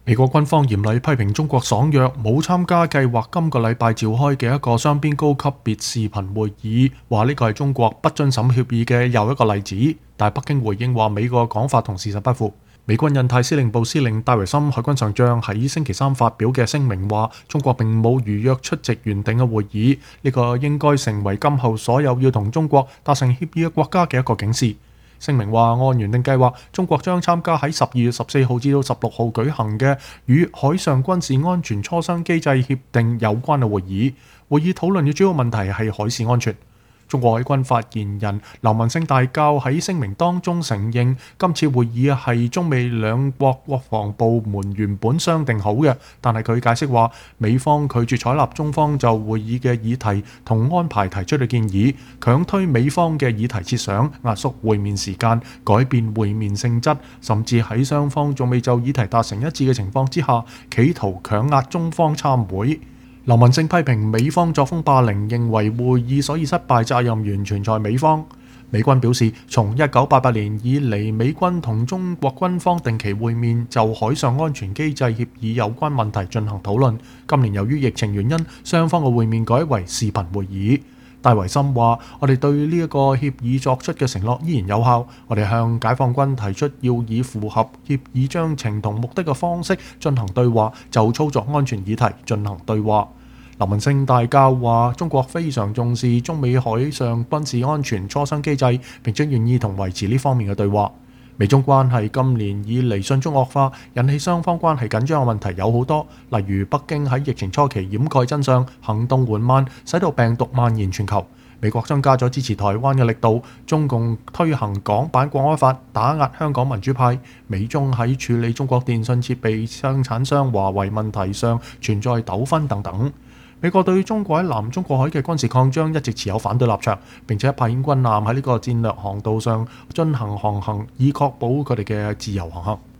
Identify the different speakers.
Speaker 1: 美國軍方嚴厲批評中國爽約，冇參加計劃今個禮拜召開嘅一個雙邊高級別視頻會議，話呢個係中國不遵守協議嘅又一個例子。但北京回應話美國嘅講法同事實不符。美軍印太司令部司令戴維森海軍上將喺星期三發表嘅聲明話，中國並冇如約出席原定嘅會議，呢個應該成為今後所有要同中國達成協議嘅國家嘅一個警示。聲明話，按原定計劃，中國將參加喺12月14號至到16號舉行嘅與海上軍事安全磋商機制協定有關嘅會議。會議討論嘅主要問題係海事安全。中國海軍發言人劉文星大校喺聲明當中承認，今次會議係中美兩國國防部門原本商定好嘅，但係佢解釋話，美方拒絕採納中方就會議嘅議題同安排提出嘅建議，強推美方嘅議題設想，壓縮會面時間，改變會面性質，甚至喺雙方仲未就議題達成一致嘅情況之下，企圖強壓中方參會。劉文星批評美方作風霸凌，認為會議所以失敗責任完全在美方。美軍表示，從1988年以嚟，美軍同中國軍方定期會面，就海上安全機制協議有關問題進行討論。今年由於疫情原因，雙方嘅會面改為視頻會議。戴維森話：我哋對呢一個協議作出嘅承諾依然有效。我哋向解放軍提出要以符合協議章程同目的嘅方式進行對話，就操作安全議題進行對話。劉文星大校話：中國非常重視中美海上軍事安全磋商機制，並且願意同維持呢方面嘅對話。美中關係今年以嚟迅速惡化，引起雙方關係緊張嘅問題有好多，例如北京喺疫情初期掩蓋真相，行動緩慢，使到病毒蔓延全球。美國增加咗支持台灣嘅力度，中共推行港版國安法，打壓香港民主派。美中喺處理中國電信設備生產商華為問題上存在糾紛等等。美國對中國喺南中國海嘅軍事擴張一直持有反對立場，並且派遣軍艦喺呢個戰略航道上進行航行，以確保佢哋嘅自由航行。